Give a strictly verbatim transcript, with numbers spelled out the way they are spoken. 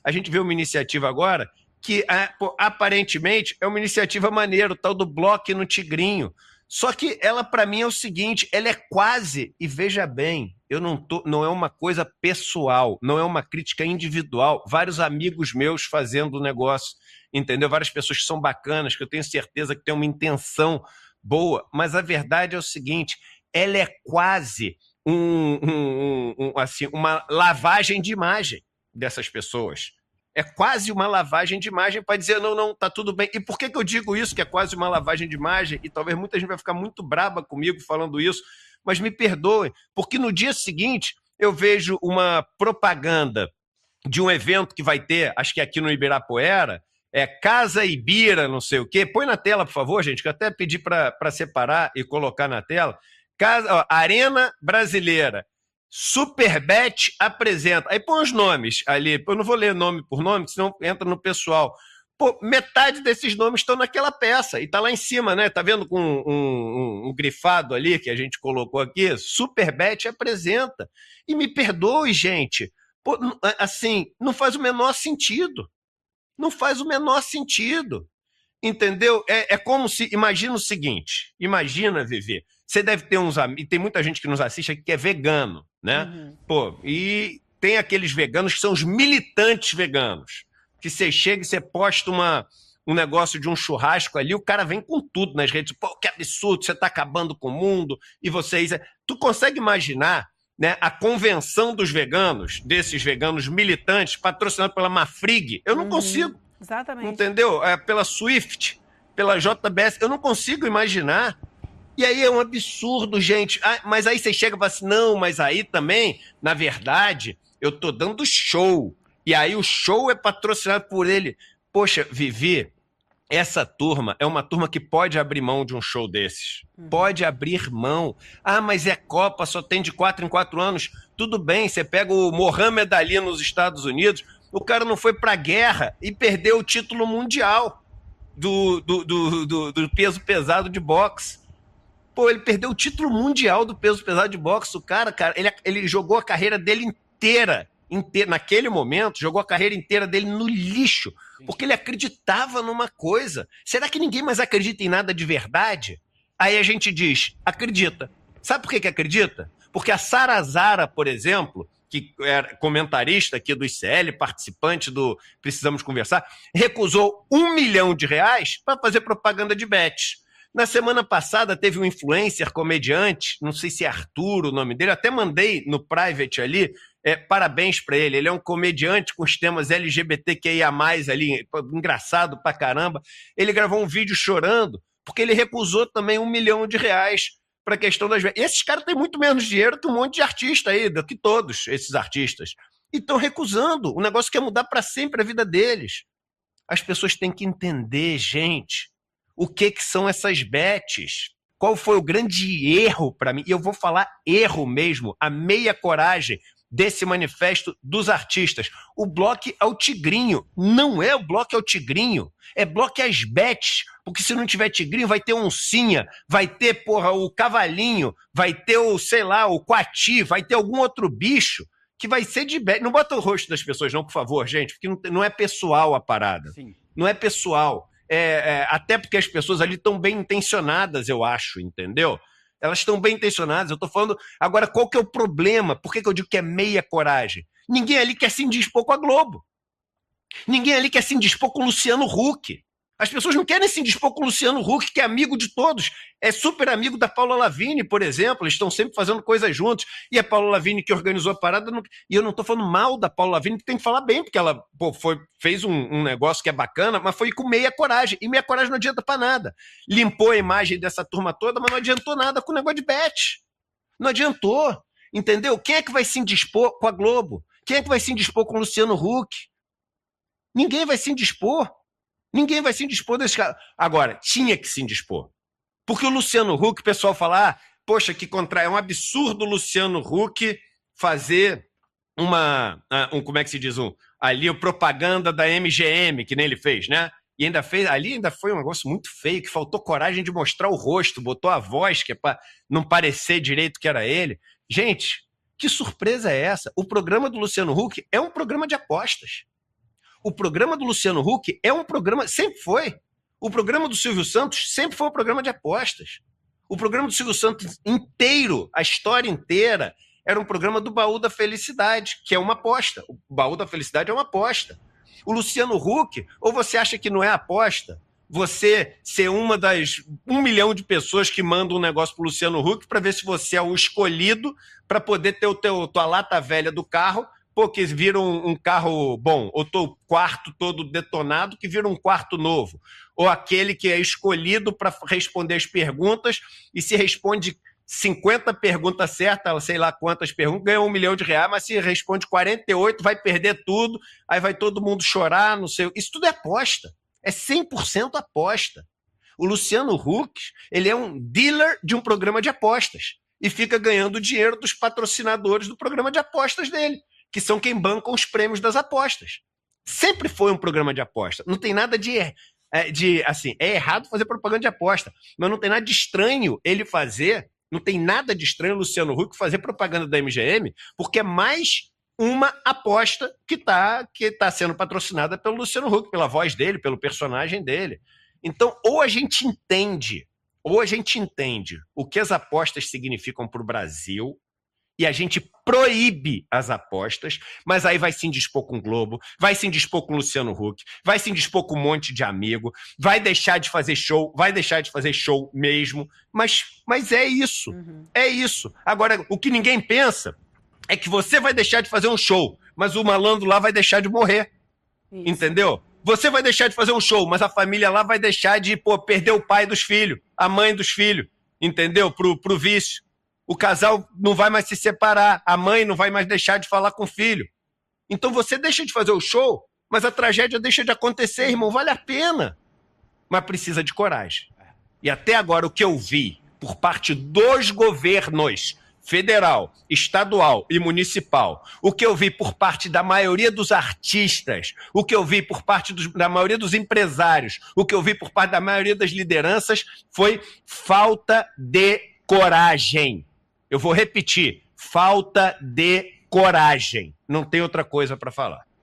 a gente vê uma iniciativa agora que, pô, aparentemente, é uma iniciativa maneira, o tal do Bloco no Tigrinho. Só que ela, para mim, é o seguinte, ela é quase, e veja bem, eu não tô, não é uma coisa pessoal, não é uma crítica individual, vários amigos meus fazendo o negócio, entendeu? Várias pessoas que são bacanas, que eu tenho certeza que têm uma intenção boa, mas a verdade é o seguinte, ela é quase um, um, um, assim, uma lavagem de imagem dessas pessoas. É quase uma lavagem de imagem para dizer, não, não, tá tudo bem. E por que, que eu digo isso, que é quase uma lavagem de imagem? E talvez muita gente vai ficar muito braba comigo falando isso, mas me perdoem, porque no dia seguinte eu vejo uma propaganda de um evento que vai ter, acho que aqui no Ibirapuera, é Casa Ibira, não sei o quê. Põe na tela, por favor, gente, que eu até pedi para separar e colocar na tela. Casa, ó, Arena Brasileira. Superbet apresenta. Aí põe os nomes ali. Eu não vou ler nome por nome, senão entra no pessoal. Pô, metade desses nomes estão naquela peça. E tá lá em cima, né? Tá vendo com um, um, um grifado ali que a gente colocou aqui? Superbet apresenta. E me perdoe, gente. Pô, assim, não faz o menor sentido. Não faz o menor sentido. Entendeu? É, é como se... Imagina o seguinte. Imagina, Vivi. Você deve ter uns amigos... E tem muita gente que nos assiste aqui que é vegano, né? Uhum. Pô, e tem aqueles veganos que são os militantes veganos. Que você chega e você posta uma, um negócio de um churrasco ali, o cara vem com tudo nas redes. Pô, que absurdo, você está acabando com o mundo. E vocês... Tu consegue imaginar, né, a convenção dos veganos, desses veganos militantes, patrocinado pela Mafrig? Eu não uhum. consigo. Exatamente. Entendeu? É, pela Swift, pela J B S, eu não consigo imaginar. E aí é um absurdo, gente. Ah, mas aí você chega e fala assim, não, mas aí também, na verdade, eu tô dando show. E aí o show é patrocinado por ele. Poxa, Vivi, essa turma é uma turma que pode abrir mão de um show desses. Uhum. Pode abrir mão. Ah, mas é Copa, só tem de quatro em quatro anos. Tudo bem, você pega o Mohamed Ali nos Estados Unidos, o cara não foi pra guerra e perdeu o título mundial do, do, do, do, do peso pesado de boxe. Pô, ele perdeu o título mundial do peso pesado de boxe. O cara, cara, ele, ele jogou a carreira dele inteira, inteira, naquele momento, jogou a carreira inteira dele no lixo, porque ele acreditava numa coisa. Será que ninguém mais acredita em nada de verdade? Aí a gente diz, acredita. Sabe por que que acredita? Porque a Sara Zara, por exemplo, que era comentarista aqui do I C L, participante do Precisamos Conversar, recusou um milhão de reais para fazer propaganda de bets. Na semana passada teve um influencer, comediante, não sei se é Arthur o nome dele, até mandei no private ali, é, parabéns para ele. Ele é um comediante com os temas L G B T Q I A mais, ali, engraçado pra caramba. Ele gravou um vídeo chorando, porque ele recusou também um milhão de reais para a questão das... Esses caras têm muito menos dinheiro que um monte de artista aí, do que todos esses artistas. E estão recusando. O negócio quer mudar para sempre a vida deles. As pessoas têm que entender, gente... O que, que são essas bets? Qual foi o grande erro para mim? E eu vou falar erro mesmo, a meia coragem desse manifesto dos artistas. O bloco é o tigrinho. Não é o bloco é o tigrinho. É bloco é as bets. Porque se não tiver tigrinho, vai ter oncinha, vai ter, porra, o cavalinho, vai ter o, sei lá, o coati, vai ter algum outro bicho que vai ser de bet. Não bota o rosto das pessoas não, por favor, gente, porque não, não é pessoal a parada. Sim. Não é pessoal. É, é, até porque as pessoas ali estão bem intencionadas, eu acho, entendeu? Elas estão bem intencionadas, eu tô falando... Agora, qual que é o problema? Por que que eu digo que é meia coragem? Ninguém ali quer se indispor com a Globo. Ninguém ali quer se indispor com o Luciano Huck. As pessoas não querem se indispor com o Luciano Huck, que é amigo de todos. É super amigo da Paula Lavigne, por exemplo. Eles estão sempre fazendo coisas juntos. E a Paula Lavigne que organizou a parada... Não... E eu não estou falando mal da Paula Lavigne, porque tem que falar bem, porque ela pô, foi, fez um, um negócio que é bacana, mas foi com meia coragem. E meia coragem não adianta para nada. Limpou a imagem dessa turma toda, mas não adiantou nada com o negócio de bet. Não adiantou. Entendeu? Quem é que vai se indispor com a Globo? Quem é que vai se indispor com o Luciano Huck? Ninguém vai se indispor. Ninguém vai se indispor desse cara. Agora, tinha que se indispor. Porque o Luciano Huck, o pessoal fala, ah, poxa, que contra... é um absurdo o Luciano Huck fazer uma, um, como é que se diz, um, ali o propaganda da M G M, que nem ele fez, né? E ainda fez, ali ainda foi um negócio muito feio, que faltou coragem de mostrar o rosto, botou a voz, que é para não parecer direito que era ele. Gente, que surpresa é essa? O programa do Luciano Huck é um programa de apostas. o programa do Luciano Huck é um programa, sempre foi. O programa do Silvio Santos sempre foi um programa de apostas. O programa do Silvio Santos inteiro, a história inteira, era um programa do Baú da Felicidade, que é uma aposta. O Baú da Felicidade é uma aposta. O Luciano Huck, ou você acha que não é aposta? Você ser uma das um milhão de pessoas que mandam um negócio pro Luciano Huck para ver se você é o escolhido para poder ter o teu, tua lata velha do carro, pô, que vira um, um carro bom, ou teu quarto todo detonado que vira um quarto novo, ou aquele que é escolhido para responder as perguntas e se responde cinquenta perguntas certas, sei lá quantas perguntas, ganha um milhão de reais, mas se responde quarenta e oito, vai perder tudo, aí vai todo mundo chorar, não sei. Isso tudo é aposta. É cem por cento aposta. O Luciano Huck, ele é um dealer de um programa de apostas e fica ganhando dinheiro dos patrocinadores do programa de apostas dele, que são quem bancam os prêmios das apostas. Sempre foi um programa de aposta. Não tem nada de, é, de assim, é errado fazer propaganda de aposta, mas não tem nada de estranho ele fazer, não tem nada de estranho o Luciano Huck fazer propaganda da M G M, porque é mais uma aposta que está que tá sendo patrocinada pelo Luciano Huck, pela voz dele, pelo personagem dele. Então, ou a gente entende, ou a gente entende o que as apostas significam para o Brasil, e a gente proíbe as apostas, mas aí vai se indispor com o Globo, vai se indispor com o Luciano Huck, vai se indispor com um monte de amigo, vai deixar de fazer show, vai deixar de fazer show mesmo, mas, mas é isso, uhum. é isso. Agora, o que ninguém pensa é que você vai deixar de fazer um show, mas o malandro lá vai deixar de morrer, isso. Entendeu? Você vai deixar de fazer um show, mas a família lá vai deixar de pô, perder o pai dos filhos, a mãe dos filhos, entendeu? Pro, pro vício. O casal não vai mais se separar, a mãe não vai mais deixar de falar com o filho. Então você deixa de fazer o show, mas a tragédia deixa de acontecer, irmão, vale a pena. Mas precisa de coragem. E até agora o que eu vi por parte dos governos federal, estadual e municipal, o que eu vi por parte da maioria dos artistas, o que eu vi por parte dos, da maioria dos empresários, o que eu vi por parte da maioria das lideranças foi falta de coragem. Eu vou repetir, falta de coragem. Não tem outra coisa para falar.